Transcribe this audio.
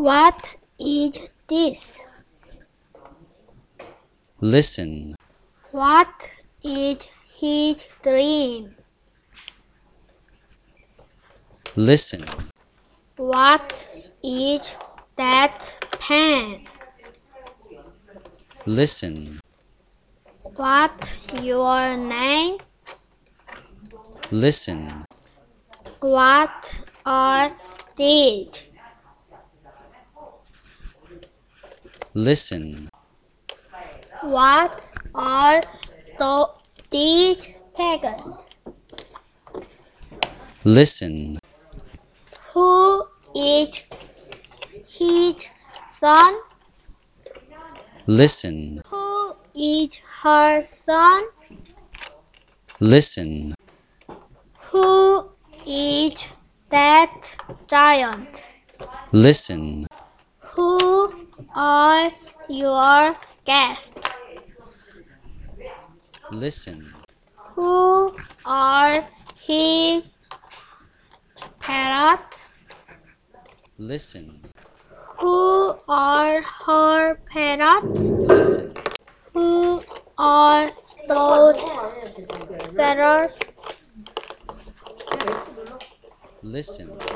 What is this? Listen. What is his dream? Listen. What is that pen? Listen. What's your name? Listen. What are these? Listen. What are these tags? Listen. Who is his son? Listen. Who is her son? Listen. Who is that giant? Listen. Who are your guests? Listen. Who are his parrots? Listen. Who are her parrots? Listen. Who are those feathers? Listen.